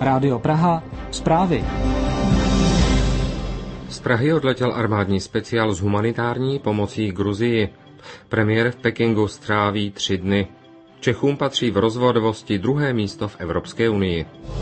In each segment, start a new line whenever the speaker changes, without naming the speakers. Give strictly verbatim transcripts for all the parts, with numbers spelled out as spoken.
Rádio Praha, zprávy.
Z Prahy odletěl armádní speciál s humanitární pomocí Gruzii. Premiér v Pekingu stráví tři dny. Čechům patří v rozvodovosti druhé místo v Evropské unii.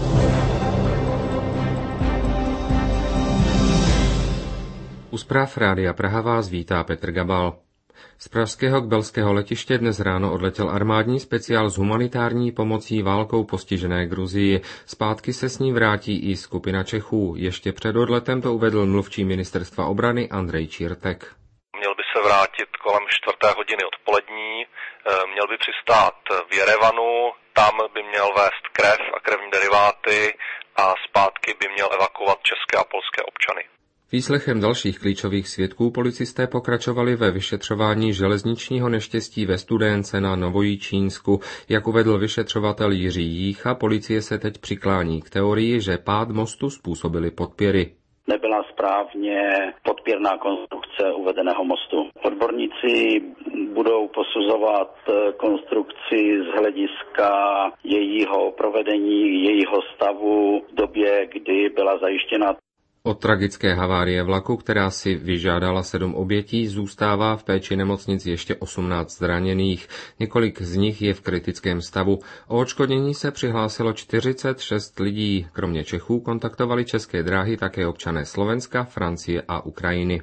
U zpráv Rádia Praha vás vítá Petr Gabal. Z pražského kbelského letiště dnes ráno odletěl armádní speciál s humanitární pomocí válkou postižené Gruzii. Zpátky se s ní vrátí i skupina Čechů. Ještě před odletem to uvedl mluvčí ministerstva obrany Andrej Čírtek.
Měl by se vrátit kolem čtvrté hodiny odpolední, měl by přistát v Jerevanu, tam by měl vést krev a krevní deriváty a zpátky by měl evakuovat české a polské občany.
Výslechem dalších klíčových svědků policisté pokračovali ve vyšetřování železničního neštěstí ve Studénce na Novojičínsku. Jak uvedl vyšetřovatel Jiří Jícha, policie se teď přiklání k teorii, že pád mostu způsobily podpěry.
Nebyla správně podpěrná konstrukce uvedeného mostu. Odborníci budou posuzovat konstrukci z hlediska jejího provedení, jejího stavu v době, kdy byla zajištěna.
Od tragické havárie vlaku, která si vyžádala sedm obětí, zůstává v péči nemocnic ještě osmnáct zraněných. Několik z nich je v kritickém stavu. O odškodnění se přihlásilo čtyřicet šest lidí. Kromě Čechů kontaktovali České dráhy také občané Slovenska, Francie a Ukrajiny.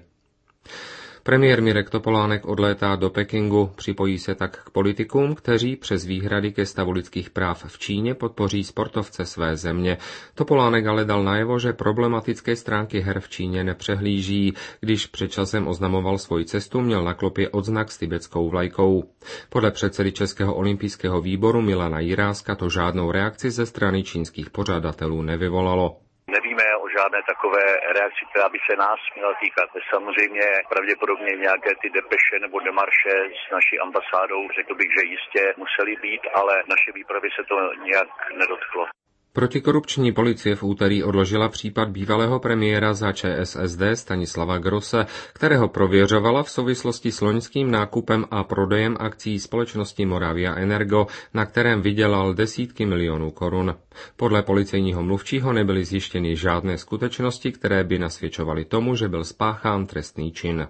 Premiér Mirek Topolánek odlétá do Pekingu, připojí se tak k politikům, kteří přes výhrady ke stavu lidských práv v Číně podpoří sportovce své země. Topolánek ale dal najevo, že problematické stránky her v Číně nepřehlíží. Když před časem oznamoval svoji cestu, měl na klopě odznak s tibetskou vlajkou. Podle předsedy Českého olympijského výboru Milana Jiráska to žádnou reakci ze strany čínských pořadatelů nevyvolalo.
Nevíme o žádné takové reakci, která by se nás měla týkat. Samozřejmě pravděpodobně nějaké ty depeše nebo demarše s naší ambasádou, řekl bych, že jistě museli být, ale naše výpravy se to nějak nedotklo.
Protikorupční policie v úterý odložila případ bývalého premiéra za ČSSD Stanislava Grosse, kterého prověřovala v souvislosti s loňským nákupem a prodejem akcií společnosti Moravia Energo, na kterém vydělal desítky milionů korun. Podle policejního mluvčího nebyly zjištěny žádné skutečnosti, které by nasvědčovaly tomu, že byl spáchán trestný čin.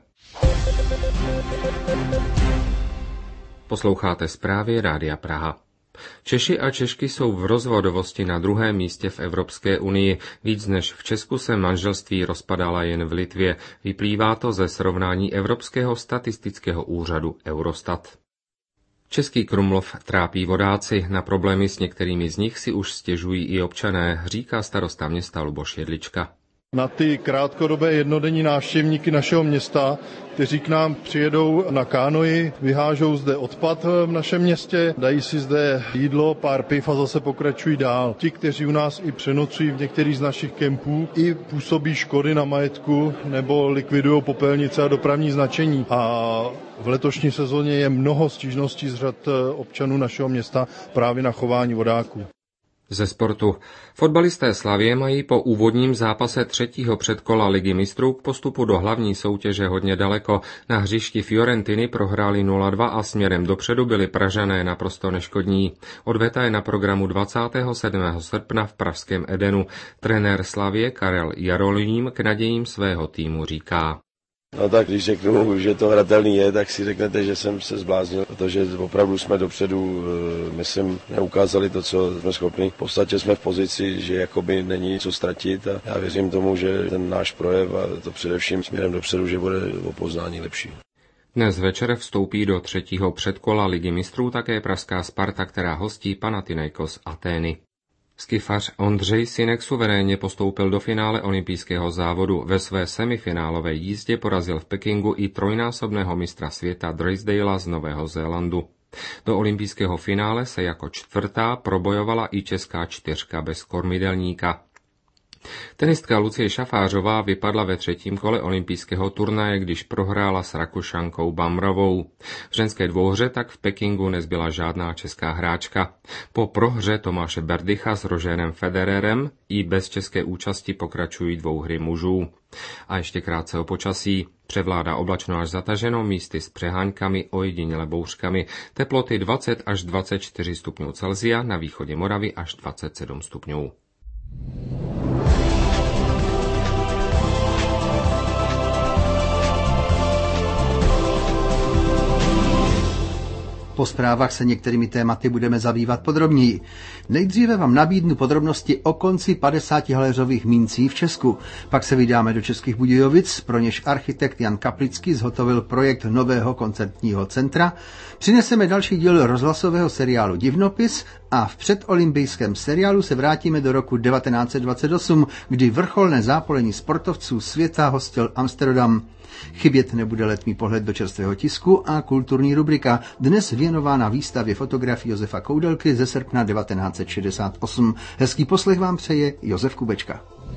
Posloucháte zprávy Rádia Praha. Češi a Češky jsou v rozvodovosti na druhém místě v Evropské unii. Víc než v Česku se manželství rozpadala jen v Litvě. Vyplývá to ze srovnání Evropského statistického úřadu Eurostat. Český Krumlov trápí vodáci. Na problémy s některými z nich si už stěžují i občané, říká starosta města Luboš Jedlička.
Na ty krátkodobé jednodenní návštěvníky našeho města, kteří k nám přijedou na kánoji, vyhážou zde odpad v našem městě, dají si zde jídlo, pár piv a zase pokračují dál. Ti, kteří u nás i přenocují v některých z našich kempů, i působí škody na majetku nebo likvidují popelnice a dopravní značení. A v letošní sezóně je mnoho stížností z řad občanů našeho města právě na chování vodáků.
Ze sportu. Fotbalisté Slavie mají po úvodním zápase třetího předkola Ligy mistrů k postupu do hlavní soutěže hodně daleko. Na hřišti Fiorentiny prohráli nula dva a směrem dopředu byli Pražané naprosto neškodní. Odveta je na programu dvacátého sedmého srpna v pražském Edenu. Trenér Slavie Karel Jarolím k nadějím svého týmu říká.
No tak když řeknu, že to hratelný je, tak si řeknete, že jsem se zbláznil, protože opravdu jsme dopředu, myslím, neukázali to, co jsme schopni. V podstatě jsme v pozici, že jakoby není co ztratit a já věřím tomu, že ten náš projev a to především směrem dopředu, že bude o poznání lepší.
Dnes večer vstoupí do třetího předkola Ligy mistrů také pražská Sparta, která hostí Panathinaikos Atény. Skifař Ondřej Sinek suverénně postoupil do finále olympijského závodu. Ve své semifinálové jízdě porazil v Pekingu i trojnásobného mistra světa Drysdala z Nového Zélandu. Do olympijského finále se jako čtvrtá probojovala i česká čtyřka bez kormidelníka. Tenistka Lucie Šafářová vypadla ve třetím kole olympijského turnaje, když prohrála s Rakušankou Bamrovou. V ženské dvouhře tak v Pekingu nezbyla žádná česká hráčka. Po prohře Tomáše Berdycha s Rogerem Federerem i bez české účasti pokračují dvouhry mužů. A ještě krátce o počasí. Převládá oblačno až zataženo, místy s přeháňkami, ojediněle bouřkami. Teploty dvacet až dvacet čtyři stupňů Celsia, na východě Moravy až dvacet sedm stupňů.
Po zprávách se některými tématy budeme zabývat podrobněji. Nejdříve vám nabídnu podrobnosti o konci padesátihaléřových mincí v Česku. Pak se vydáme do Českých Budějovic, pro něž architekt Jan Kaplický zhotovil projekt nového koncertního centra. Přineseme další díl rozhlasového seriálu Divnopis a v předolympijském seriálu se vrátíme do roku devatenáct set dvacet osm, kdy vrcholné zápolení sportovců světa hostil Amsterdam. Chybět nebude letmý pohled do čerstvého tisku a kulturní rubrika, dnes věnována výstavě fotografií Josefa Koudelky ze srpna devatenáct set šedesát osm. Hezký poslech vám přeje Josef Kubečka.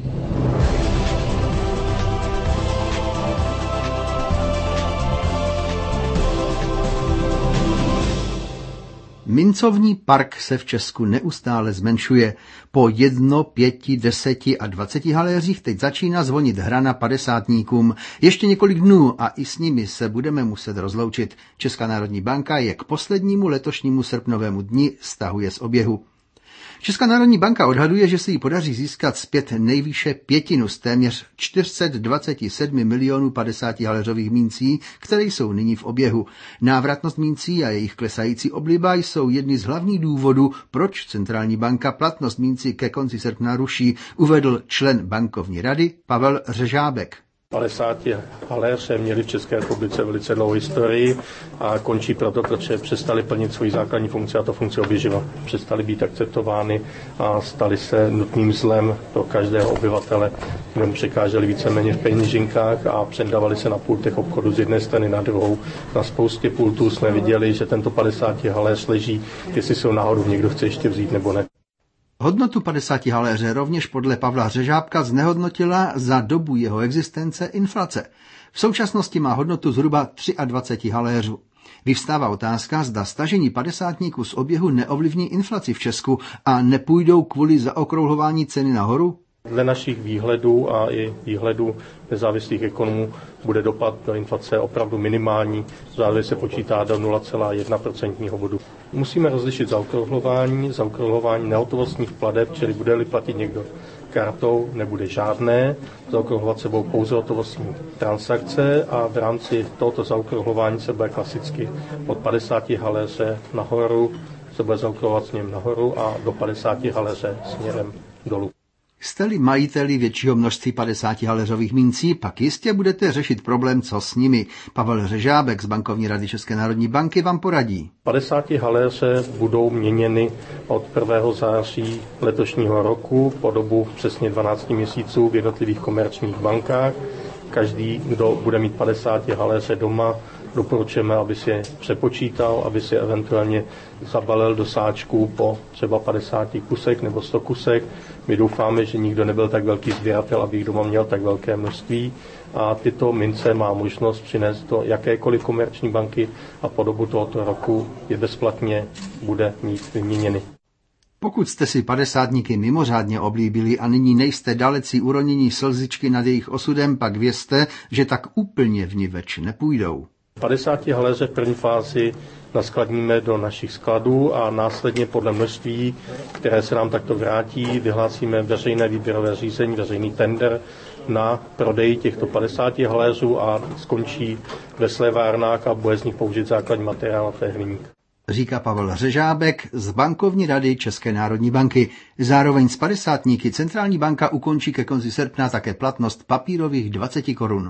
Mincovní park se v Česku neustále zmenšuje. Po jedno, pěti, deseti a dvaceti haléřích teď začíná zvonit hrana padesátníkům. Ještě několik dnů a i s nimi se budeme muset rozloučit. Česká národní banka je k poslednímu letošnímu srpnovému dni stahuje z oběhu. Česká národní banka odhaduje, že se jí podaří získat zpět nejvýše pětinu z téměř čtyři sta dvacet sedm milionů padesátihaléřových mincí, které jsou nyní v oběhu. Návratnost mincí a jejich klesající obliba jsou jedny z hlavních důvodů, proč centrální banka platnost mincí ke konci srpna ruší, uvedl člen bankovní rady Pavel Řežábek.
padesátihaléře měli v České republice velice dlouhou historii a končí proto, protože přestali plnit svoji základní funkci, a to funkce oběživa. Přestali být akceptovány a stali se nutným zlem pro každého obyvatele, kde mu překáželi víceméně v peněžinkách a předávali se na pultech obchodu z jedné strany na druhou. Na spoustě pultů jsme viděli, že tento padesátihaléř leží, jestli se ho náhodou někdo chce ještě vzít nebo ne.
Hodnotu padesátihaléře rovněž podle Pavla Řežábka znehodnotila za dobu jeho existence inflace. V současnosti má hodnotu zhruba dvacet tři haléřů. Vyvstává otázka, zda stažení padesátníků z oběhu neovlivní inflaci v Česku a nepůjdou kvůli zaokrouhlování ceny nahoru?
Dle našich výhledů a i výhledů nezávislých ekonomů bude dopad do inflace opravdu minimální, zároveň se počítá do nula celá jedna procentního bodu. Musíme rozlišit zaokrouhlování, zaokrouhlování nehotovostních plateb, čili bude-li platit někdo kartou, nebude žádné, zaokrouhlovat se budou pouze hotovostní transakce a v rámci tohoto zaokrouhlování se bude klasicky od padesáti haléře nahoru, se bude zaokrouhlovat směrem nahoru a do padesáti haléře směrem dolů.
Jste-li majiteli většího množství padesátihaléřových mincí, pak jistě budete řešit problém, co s nimi. Pavel Řežábek z bankovní rady České národní banky vám poradí.
padesátihaléře budou měněny od prvního září letošního roku po dobu přesně dvanáct měsíců v jednotlivých komerčních bankách. Každý, kdo bude mít padesátihaléře doma, doporučujeme, aby si je přepočítal, aby si eventuálně zabalil do sáčků po třeba padesáti kusek nebo sto kusek. My doufáme, že nikdo nebyl tak velký sběratel, aby jich doma měl tak velké množství. A tyto mince má možnost přinést do jakékoliv komerční banky a po dobu tohoto roku je bezplatně bude mít vyměněny.
Pokud jste si padesátníky mimořádně oblíbili a nyní nejste dalecí uronění slzičky nad jejich osudem, pak vězte, že tak úplně vniveč nepůjdou.
padesátihaléře v první fázi naskladníme do našich skladů a následně podle množství, které se nám takto vrátí, vyhlásíme veřejné výběrové řízení, veřejný tender na prodej těchto padesátihaléřů a skončí ve slévárnách a bude z nich použít základní materiál, a to je hliník.
Říká Pavel Řežábek z bankovní rady České národní banky. Zároveň s padesátníky centrální banka ukončí ke konci srpna také platnost papírových dvacet korun.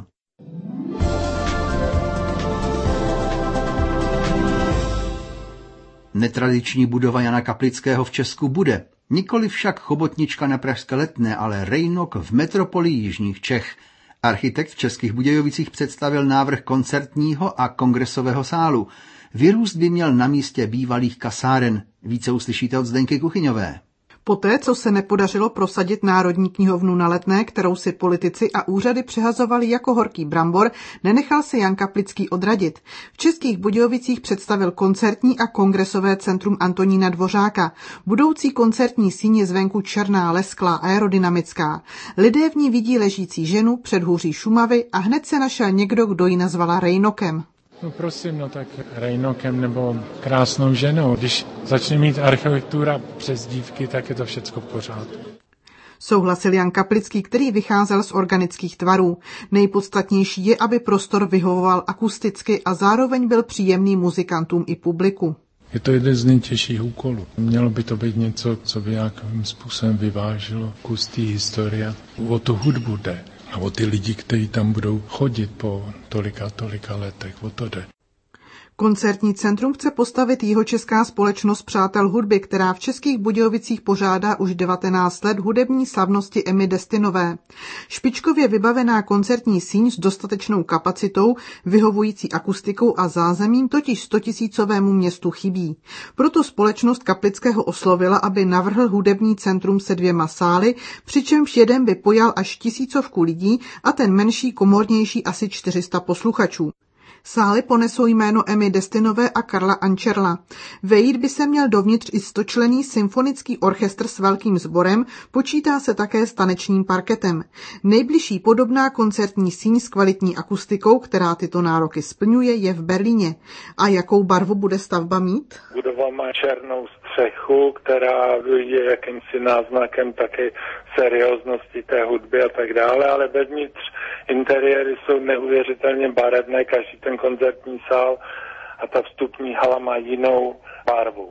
Netradiční budova Jana Kaplického v Česku bude. Nikoli však chobotnička na pražské Letné, ale rejnok v metropoli jižních Čech. Architekt v Českých Budějovicích představil návrh koncertního a kongresového sálu. Vyrůst by měl na místě bývalých kasáren. Více uslyšíte od Zdenky Kuchyňové.
Poté, co se nepodařilo prosadit Národní knihovnu na Letné, kterou si politici a úřady přehazovali jako horký brambor, nenechal se Jan Kaplický odradit. V Českých Budějovicích představil koncertní a kongresové centrum Antonína Dvořáka. Budoucí koncertní síň je zvenku černá, lesklá, aerodynamická. Lidé v ní vidí ležící ženu předhůří Šumavy a hned se našel někdo, kdo ji nazvala rejnokem.
No prosím, no tak rejnokem nebo krásnou ženou. Když začne mít architektura přes dívky, tak je to všecko v pořádku.
Souhlasil Jan Kaplický, který vycházel z organických tvarů. Nejpodstatnější je, aby prostor vyhovoval akusticky a zároveň byl příjemný muzikantům i publiku.
Je to jeden z nejtěžších úkolů. Mělo by to být něco, co by nějakým způsobem vyvážilo kus té historie. O tu hudbu jde a o ty lidi, kteří tam budou chodit po tolika, tolika letech. O to jde.
Koncertní centrum chce postavit jihočeská společnost Přátel hudby, která v Českých Budějovicích pořádá už devatenáct let hudební slavnosti Emmy Destinové. Špičkově vybavená koncertní síň s dostatečnou kapacitou, vyhovující akustikou a zázemím totiž stotisícovému městu chybí. Proto společnost Kaplického oslovila, aby navrhl hudební centrum se dvěma sály, přičemž jeden by pojal až tisícovku lidí a ten menší komornější asi čtyři sta posluchačů. Sály ponesou jméno Emmy Destinové a Karla Ančerla. Vejít by se měl dovnitř i stočlenný symfonický orchestr s velkým sborem, počítá se také s tanečním parketem. Nejbližší podobná koncertní síň s kvalitní akustikou, která tyto nároky splňuje, je v Berlíně. A jakou barvu bude stavba mít?
Budova má černou střechu, která je jakýmsi náznakem taky serióznosti té hudby a tak dále, ale vevnitř interiéry jsou neuvěřitelně barevné, každý ten koncertní sál a ta vstupní hala má jinou barvu.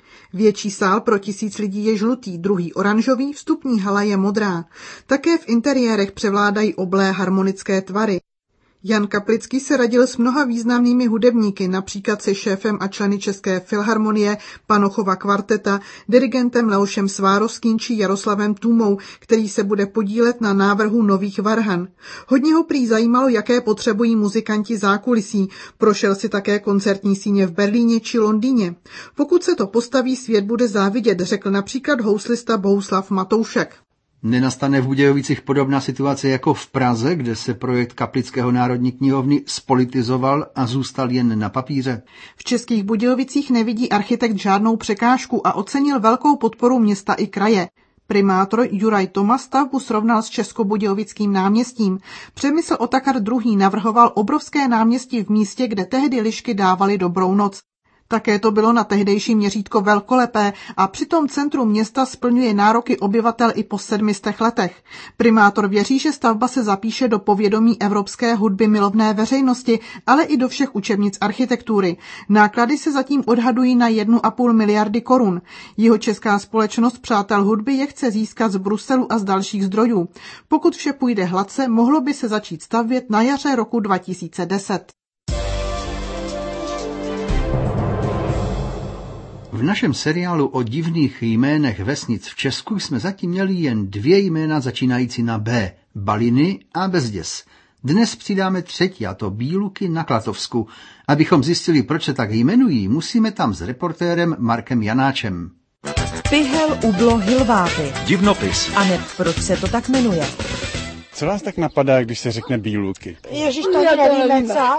Větší sál pro tisíc lidí je žlutý, druhý oranžový, vstupní hala je modrá. Také v interiérech převládají oblé harmonické tvary. Jan Kaplický se radil s mnoha významnými hudebníky, například se šéfem a členy České filharmonie Panochova kvarteta, dirigentem Leošem Svárovským či Jaroslavem Tůmou, který se bude podílet na návrhu nových varhan. Hodně ho prý zajímalo, jaké potřebují muzikanti zákulisí. Prošel si také koncertní síně v Berlíně či Londýně. Pokud se to postaví, svět bude závidět, řekl například houslista Bohuslav Matoušek.
Nenastane v Budějovicích podobná situace jako v Praze, kde se projekt Kaplického národní knihovny spolitizoval a zůstal jen na papíře?
V Českých Budějovicích nevidí architekt žádnou překážku a ocenil velkou podporu města i kraje. Primátor Juraj Toma stavbu srovnal s Českobudějovickým náměstím. Přemysl Otakar druhý navrhoval obrovské náměstí v místě, kde tehdy lišky dávaly dobrou noc. Také to bylo na tehdejší měřítko velkolepé a přitom centrum města splňuje nároky obyvatel i po sedmistech letech. Primátor věří, že stavba se zapíše do povědomí evropské hudby milovné veřejnosti, ale i do všech učebnic architektury. Náklady se zatím odhadují na jednu a půl miliardy korun. Jihočeská společnost Přátel hudby je chce získat z Bruselu a z dalších zdrojů. Pokud vše půjde hladce, mohlo by se začít stavět na jaře roku dva tisíce deset.
V našem seriálu o divných jménech vesnic v Česku jsme zatím měli jen dvě jména začínající na B, Baliny a Bezděs. Dnes přidáme třetí, a to Bíluky na Klatovsku. Abychom zjistili, proč se tak jmenují, musíme tam s reportérem Markem Janáčem.
Pyhel, Ublo, Hilváty.
Divnopis.
A hned proč se to tak jmenuje?
Co vás tak napadá, když se řekne Bíluky?
Ježíš, to nevíme, co?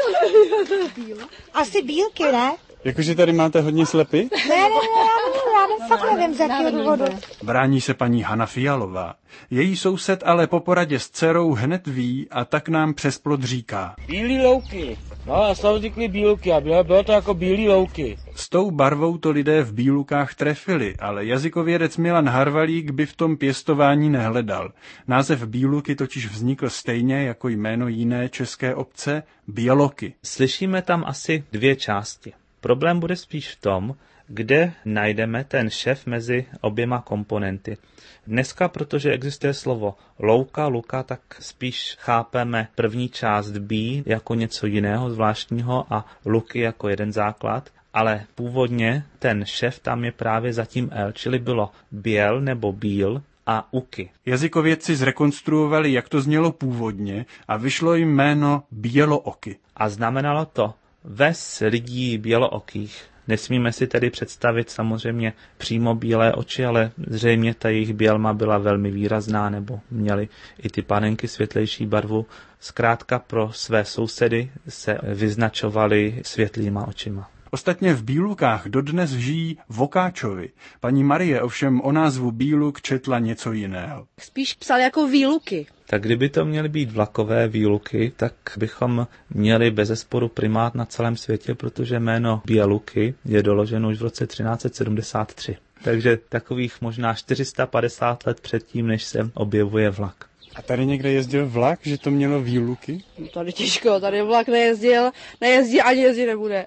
Asi bílky, ne?
Jakože tady máte hodně slepy?
Ne, ne, ne, já nevím, já nevím, fakt nevím, z jakého důvodu.
Brání se paní Hana Fialová. Její soused ale po poradě s dcerou hned ví a tak nám přes plot říká.
Bílý louky. No a jsou vznikly bíluky a bylo, bylo to jako bílý louky.
S tou barvou to lidé v Bílukách trefili, ale jazykovědec Milan Harvalík by v tom pěstování nehledal. Název Bíluky totiž vznikl stejně jako jméno jiné české obce Běloky.
Slyšíme tam asi dvě části. Problém bude spíš v tom, kde najdeme ten šef mezi oběma komponenty. Dneska, protože existuje slovo louka, luka, tak spíš chápeme první část B jako něco jiného zvláštního a luky jako jeden základ, ale původně ten šef tam je právě zatím L, čili bylo běl nebo bíl a uky.
Jazykovědci zrekonstruovali, jak to znělo původně a vyšlo jim jméno Bělooky.
A znamenalo to ves lidí bělookých. Nesmíme si tedy představit samozřejmě přímo bílé oči, ale zřejmě ta jejich bělma byla velmi výrazná, nebo měly i ty panenky světlejší barvu. Zkrátka pro své sousedy se vyznačovali světlýma očima.
Ostatně v Bílukách dodnes žijí Vokáčovi. Paní Marie ovšem o názvu Bíluk četla něco jiného.
Spíš psal jako výluky.
Tak kdyby to měly být vlakové výluky, tak bychom měli bezesporu primát na celém světě, protože jméno Běluky je doloženo už v roce třináct set sedmdesát tři. Takže takových možná čtyři sta padesát let předtím, než se objevuje vlak.
A tady někde jezdil vlak, že to mělo výluky?
No tady těžko, tady vlak nejezdil, nejezdí ani jezdit nebude.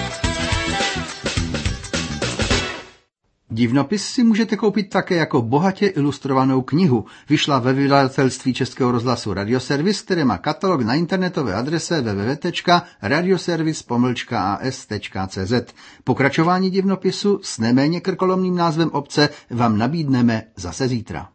Divnopis si můžete koupit také jako bohatě ilustrovanou knihu. Vyšla ve vydavatelství Českého rozhlasu Radioservis, které má katalog na internetové adrese w w w tečka radioservis pomlčka a s tečka c z. Pokračování divnopisu s neméně krkolomným názvem obce vám nabídneme zase zítra.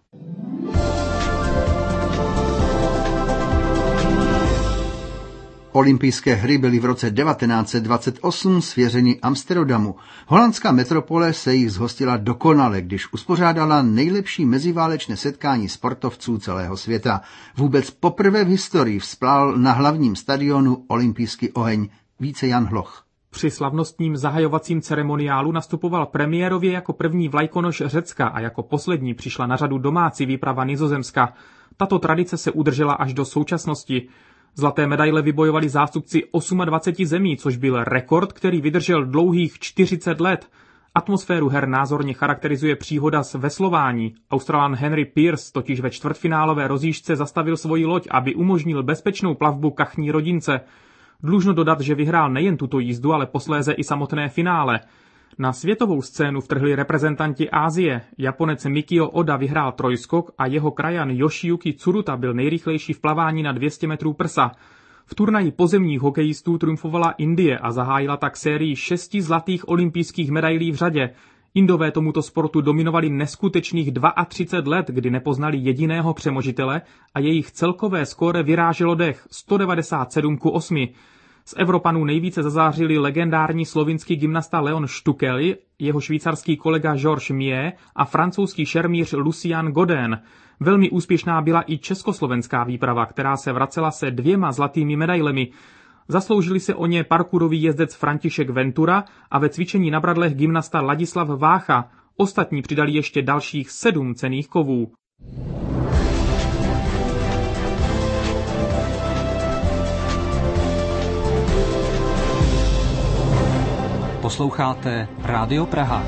Olympijské hry byly v roce devatenáct set dvacet osm svěřeny Amsterdamu. Holandská metropole se jich zhostila dokonale, když uspořádala nejlepší meziválečné setkání sportovců celého světa. Vůbec poprvé v historii vzplál na hlavním stadionu olympijský oheň. Více Jan Hloch.
Při slavnostním zahajovacím ceremoniálu nastupoval premiérově jako první vlajkonoš Řecka a jako poslední přišla na řadu domácí výprava Nizozemska. Tato tradice se udržela až do současnosti. Zlaté medaile vybojovali zástupci dvacet osm zemí, což byl rekord, který vydržel dlouhých čtyřicet let. Atmosféru her názorně charakterizuje příhoda s veslování. Australan Henry Pearce totiž ve čtvrtfinálové rozjížďce zastavil svoji loď, aby umožnil bezpečnou plavbu kachní rodince. Dlužno dodat, že vyhrál nejen tuto jízdu, ale posléze i samotné finále. Na světovou scénu vtrhli reprezentanti Asie. Japonec Mikio Oda vyhrál trojskok a jeho krajan Yoshiyuki Tsuruta byl nejrychlejší v plavání na dvě stě metrů prsa. V turnaji pozemních hokejistů triumfovala Indie a zahájila tak sérii šesti zlatých olympijských medailí v řadě. Indové tomuto sportu dominovali neskutečných třicet dva let, kdy nepoznali jediného přemožitele a jejich celkové skóre vyráželo dech sto devadesát sedm ku osmi. Z Evropanů nejvíce zazářili legendární slovinský gymnasta Leon Štukeli, jeho švýcarský kolega Georges Mie a francouzský šermíř Lucien Godin. Velmi úspěšná byla i československá výprava, která se vracela se dvěma zlatými medailemi. Zasloužili se o ně parkourový jezdec František Ventura a ve cvičení na bradlech gymnasta Ladislav Vácha. Ostatní přidali ještě dalších sedm cenných kovů.
Posloucháte Rádio Praha.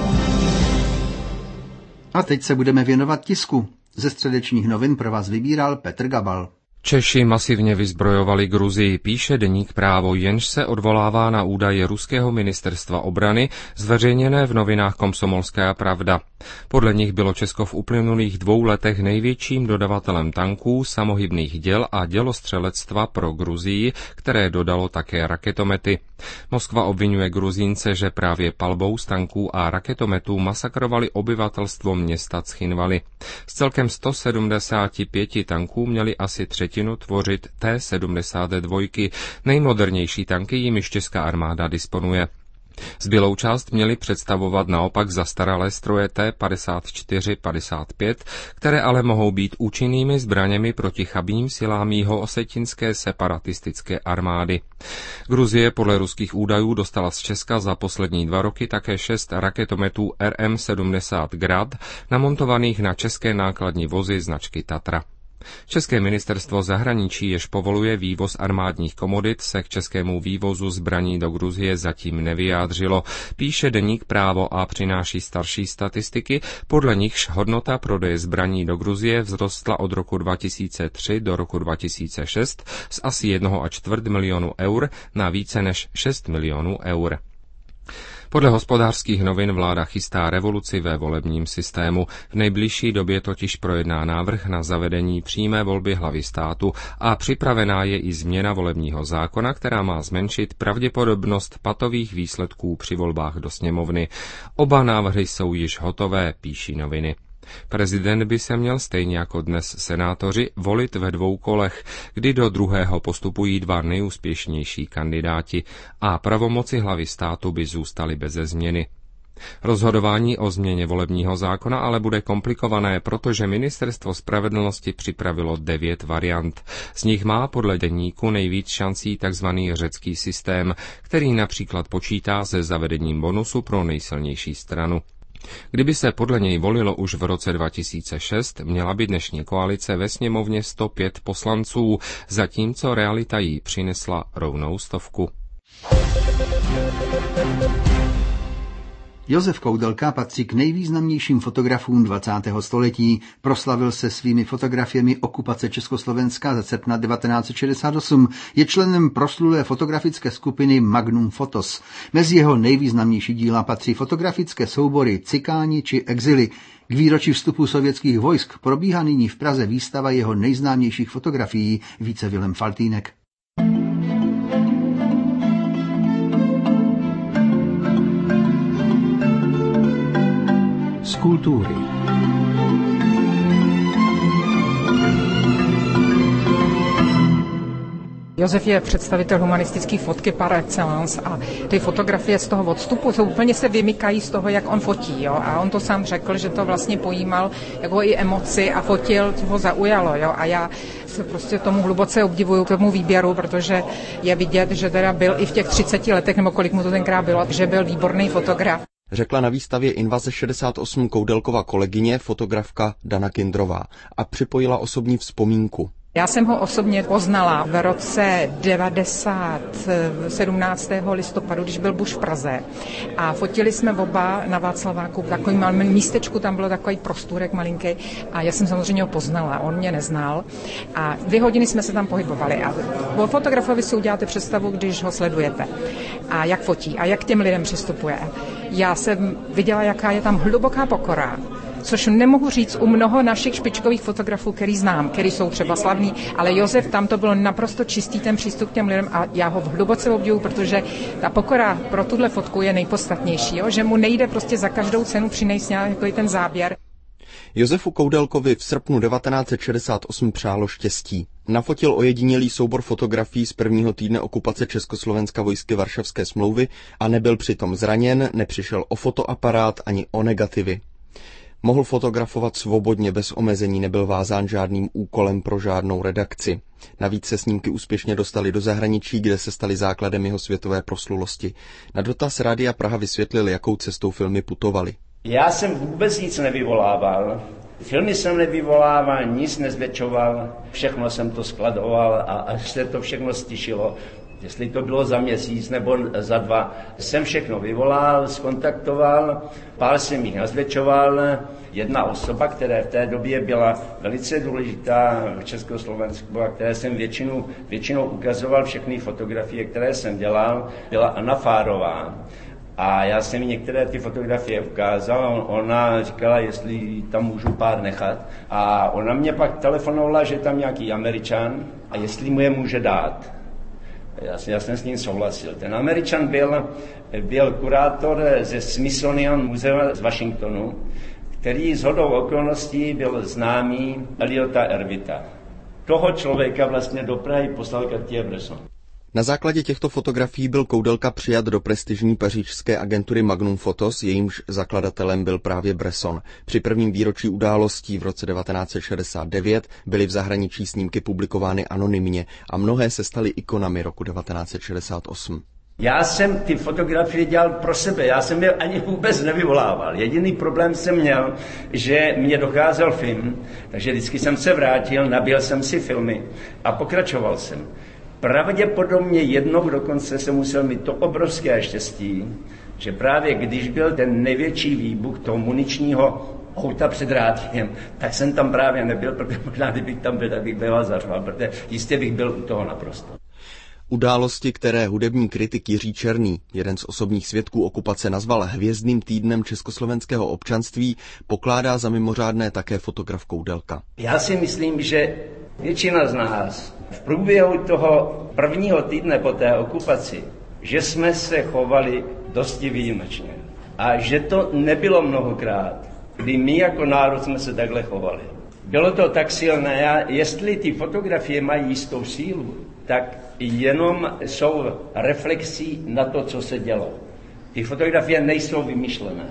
A teď se budeme věnovat tisku. Ze středečních novin pro vás vybíral Petr Gabal.
Češi masivně vyzbrojovali Gruzii, píše deník Právo, jenž se odvolává na údaje ruského ministerstva obrany, zveřejněné v novinách Komsomolská pravda. Podle nich bylo Česko v uplynulých dvou letech největším dodavatelem tanků, samohybných děl a dělostřelectva pro Gruzii, které dodalo také raketomety. Moskva obvinuje Gruzínce, že právě palbou z tanků a raketometů masakrovali obyvatelstvo města Cchinvali. Z celkem sto sedmdesáti pěti tanků měli asi třetinu tvořit T sedmdesát dva, nejmodernější tanky, jimiž česká armáda disponuje. Zbylou část měly představovat naopak zastaralé stroje T padesát čtyři padesát pět, které ale mohou být účinnými zbraněmi proti chabým silám jihoosetinské separatistické armády. Gruzie podle ruských údajů dostala z Česka za poslední dva roky také šest raketometů R M sedmdesát Grad, namontovaných na české nákladní vozy značky Tatra. České ministerstvo zahraničí, jež povoluje vývoz armádních komodit, se k českému vývozu zbraní do Gruzie zatím nevyjádřilo, píše deník Právo a přináší starší statistiky, podle nichž hodnota prodeje zbraní do Gruzie vzrostla od roku dva tisíce tři do roku dva tisíce šest z asi jednoho a čtvrt milionu eur na více než šest milionů eur. Podle Hospodářských novin vláda chystá revoluci ve volebním systému. V nejbližší době totiž projedná návrh na zavedení přímé volby hlavy státu a připravená je i změna volebního zákona, která má zmenšit pravděpodobnost patových výsledků při volbách do sněmovny. Oba návrhy jsou již hotové, píší noviny. Prezident by se měl stejně jako dnes senátoři volit ve dvou kolech, kdy do druhého postupují dva nejúspěšnější kandidáti a pravomoci hlavy státu by zůstaly beze změny. Rozhodování o změně volebního zákona ale bude komplikované, protože Ministerstvo spravedlnosti připravilo devět variant. Z nich má podle deníku nejvíc šancí tzv. Řecký systém, který například počítá se zavedením bonusu pro nejsilnější stranu. Kdyby se podle něj volilo už v roce dva tisíce šest, měla by dnešní koalice ve sněmovně sto pět poslanců, zatímco realita jí přinesla rovnou stovku.
Josef Koudelka patří k nejvýznamnějším fotografům dvacátého století. Proslavil se svými fotografiemi okupace Československa ze srpna devatenáct set šedesát osm. Je členem proslulé fotografické skupiny Magnum Photos. Mezi jeho nejvýznamnější díla patří fotografické soubory Cikáni či Exily. K výročí vstupu sovětských vojsk probíhá nyní v Praze výstava jeho nejznámějších fotografií, více Vilém Faltýnek.
Z kultury.
Josef je představitel humanistické fotky par excellence a ty fotografie z toho odstupu jsou úplně se vymykají z toho, jak on fotí. Jo? A on to sám řekl, že to vlastně pojímal jako i emoci a fotil, co ho zaujalo. Jo? A já se prostě tomu hluboce obdivuju, tomu výběru, protože je vidět, že teda byl i v těch třiceti letech, nebo kolik mu to tenkrát bylo, že byl výborný fotograf.
Řekla na výstavě Invaze šedesát osm Koudelkova kolegyně, fotografka Dana Kindrová, a připojila osobní vzpomínku.
Já jsem ho osobně poznala v roce devadesát, sedmnáctého listopadu, když byl Bush v Praze. A fotili jsme oba na Václaváku v takovém malém místečku, tam bylo takový prostůrek malinký. A já jsem samozřejmě ho poznala, on mě neznal. A dvě hodiny jsme se tam pohybovali. A o fotografovi si uděláte představu, když ho sledujete. A jak fotí a jak k těm lidem přistupuje. Já jsem viděla, jaká je tam hluboká pokora, což nemohu říct u mnoho našich špičkových fotografů, který znám, který jsou třeba slavní, ale Josef, tam to bylo naprosto čistý ten přístup k těm lidem a já ho hluboce obdivuju, protože ta pokora pro tuhle fotku je nejpodstatnější, jo? Že mu nejde prostě za každou cenu přinést nějaký ten záběr.
Josefu Koudelkovi v srpnu devatenáct set šedesát osm přálo štěstí. Nafotil ojedinělý soubor fotografií z prvního týdne okupace Československa vojsky Varšavské smlouvy a nebyl přitom zraněn, nepřišel o fotoaparát ani o negativy. Mohl fotografovat svobodně, bez omezení, nebyl vázán žádným úkolem pro žádnou redakci. Navíc se snímky úspěšně dostali do zahraničí, kde se staly základem jeho světové proslulosti. Na dotaz Rádia Praha vysvětlil, jakou cestou filmy putovaly.
Já jsem vůbec nic nevyvolával. Filmy jsem nevyvolával, nic nezvětšoval, všechno jsem to skladoval a až se to všechno stišilo. Jestli to bylo za měsíc nebo za dva, jsem všechno vyvolal, skontaktoval, pár jsem jich nazvětšoval. Jedna osoba, která v té době byla velice důležitá v Československu a které jsem většinou, většinou ukazoval všechny fotografie, které jsem dělal, byla Anna Fárová. A já jsem jí některé ty fotografie ukázal, ona říkala, jestli tam můžu pár nechat. A ona mě pak telefonovala, že tam nějaký Američan a jestli mu je může dát. Já, já jsem s ním souhlasil. Ten Američan byl, byl kurátor ze Smithsonian muzea z Washingtonu, který shodou okolností byl známý Eliota Ervita. Toho člověka vlastně do Prahy poslal Cartier-Bresson.
Na základě těchto fotografií byl Koudelka přijat do prestižní pařížské agentury Magnum Photos, jejímž zakladatelem byl právě Bresson. Při prvním výročí událostí v roce devatenáct set šedesát devět byly v zahraničí snímky publikovány anonymně a mnohé se staly ikonami roku devatenáct set šedesát osm.
Já jsem ty fotografie dělal pro sebe, já jsem je ani vůbec nevyvolával. Jediný problém jsem měl, že mě docházel film, takže vždycky jsem se vrátil, nabíjel jsem si filmy a pokračoval jsem. Pravděpodobně jednou dokonce jsem musel mít to obrovské štěstí, že právě když byl ten největší výbuch toho muničního auta před rádiem, tak jsem tam právě nebyl, protože možná kdybych tam byl, tak bych byl zařval, protože jistě bych byl u toho naprosto.
Události, které hudební kritik Jiří Černý, jeden z osobních svědků okupace, nazval hvězdným týdnem československého občanství, pokládá za mimořádné také fotograf Koudelka.
Já si myslím, že většina z nás v průběhu toho prvního týdne po té okupaci, že jsme se chovali dosti výjimečně. A že to nebylo mnohokrát, kdy my jako národ jsme se takhle chovali. Bylo to tak silné, a jestli ty fotografie mají jistou sílu, tak jenom jsou reflexí na to, co se dělo. Ty fotografie nejsou vymyšlené.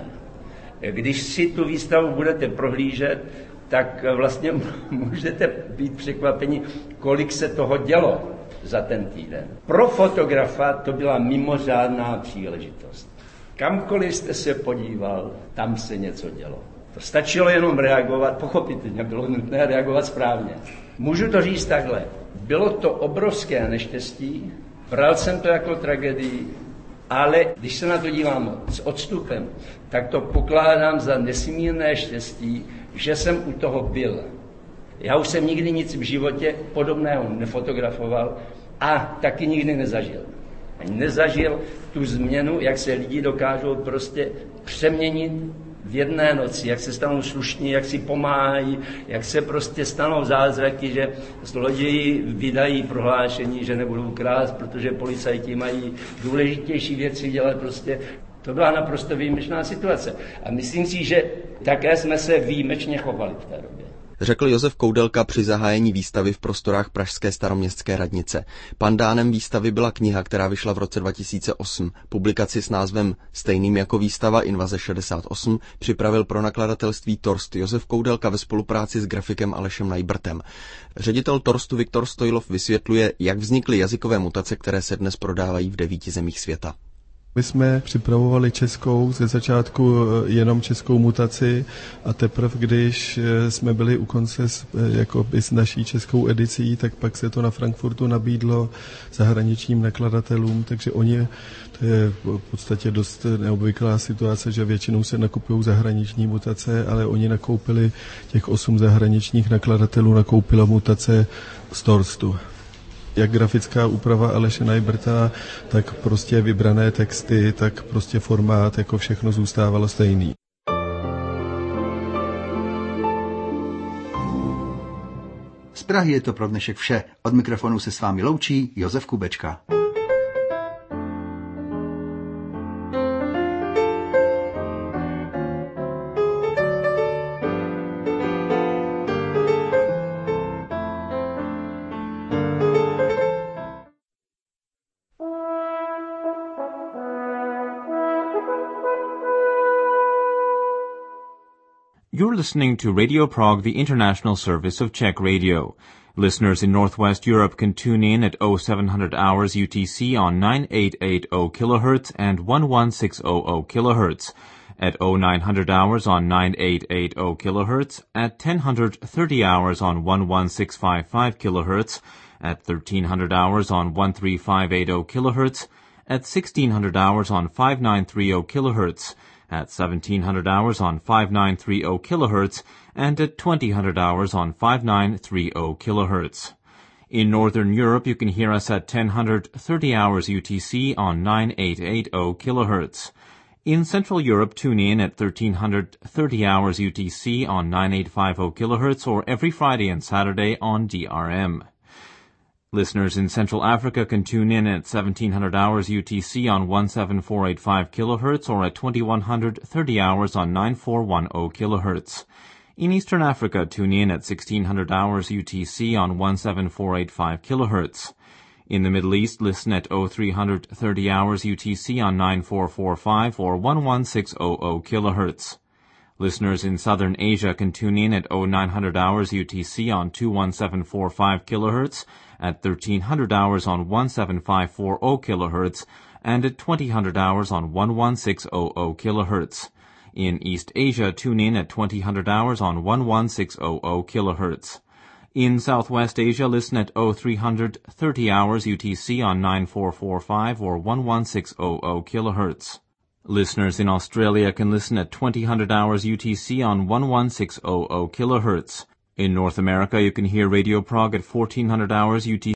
Když si tu výstavu budete prohlížet, tak vlastně můžete být překvapeni, kolik se toho dělo za ten týden. Pro fotografa to byla mimořádná příležitost. Kamkoliv jste se podíval, tam se něco dělo. To stačilo jenom reagovat, pochopitelně bylo nutné reagovat správně. Můžu to říct takhle. Bylo to obrovské neštěstí, bral jsem to jako tragédii, Ale když se na to dívám s odstupem, tak to pokládám za nesmírné štěstí, že jsem u toho byl. Já už jsem nikdy nic v životě podobného nefotografoval a taky nikdy nezažil. Ani nezažil tu změnu, jak se lidi dokážou prostě přeměnit v jedné noci, jak se stanou slušní, jak si pomáhají, jak se prostě stanou zázraky, že zloději vydají prohlášení, že nebudou krást, protože policajti mají důležitější věci dělat prostě. To byla naprosto výjimečná situace. A myslím si, že také jsme se výjimečně chovali v té době.
Řekl Josef Koudelka při zahájení výstavy v prostorách pražské staroměstské radnice. Pandánem výstavy byla kniha, která vyšla v roce dva tisíce osm. Publikaci s názvem stejným jako výstava Invaze šedesát osm připravil pro nakladatelství Torst Josef Koudelka ve spolupráci s grafikem Alešem Najbrtem. Ředitel Torstu Viktor Stojlov vysvětluje, jak vznikly jazykové mutace, které se dnes prodávají v devíti zemích světa.
My jsme připravovali českou, ze začátku jenom českou mutaci a teprve, když jsme byli u konce s, jako s naší českou edicí, tak pak se to na Frankfurtu nabídlo zahraničním nakladatelům, takže oni, to je v podstatě dost neobvyklá situace, že většinou se nakupují zahraniční mutace, ale oni nakoupili těch osm zahraničních nakladatelů, nakoupila mutace z Torstu. Jak grafická úprava Aleše Najbrta, tak prostě vybrané texty, tak prostě formát, jako všechno zůstávalo stejný.
Z Prahy je to pro dnešek vše. Od mikrofonu se s vámi loučí Josef Kubečka.
You're listening to Radio Prague, the international service of Czech radio. Listeners in Northwest Europe can tune in at oh seven hundred hours U T C on nine eight eight zero kilohertz and eleven six hundred kilohertz, at oh nine hundred hours on nine eight eight zero kilohertz, at ten thirty hours on eleven six five five kilohertz, at thirteen hundred hours on thirteen five eight zero kilohertz, at sixteen hundred hours on fifty-nine thirty kilohertz, at seventeen hundred hours on fifty-nine thirty kilohertz, and at twenty hundred hours on fifty-nine thirty kilohertz. In Northern Europe, you can hear us at ten thirty hours U T C on nine eight eight zero kilohertz. In Central Europe, tune in at thirteen thirty hours U T C on nine eight five zero kilohertz or every Friday and Saturday on D R M. Listeners in Central Africa can tune in at seventeen hundred hours U T C on seventeen four eight five kilohertz or at twenty-one thirty hours on nine four one zero kilohertz. In Eastern Africa, tune in at sixteen hundred hours U T C on seventeen four eight five kilohertz. In the Middle East, listen at oh three thirty hours U T C on nine four four five or eleven six hundred kilohertz. Listeners in Southern Asia can tune in at oh nine hundred hours U T C on two one seven four five kilohertz, at thirteen hundred hours on seventeen five four zero kilohertz, and at twenty hundred hours on eleven six hundred kilohertz. In East Asia, tune in at twenty hundred hours on eleven six hundred kilohertz. In Southwest Asia, listen at oh three thirty hours U T C on nine four four five or eleven six hundred kilohertz. Listeners in Australia can listen at twenty hundred hours U T C on eleven six hundred kilohertz. In North America, you can hear Radio Prague at fourteen hundred hours U T C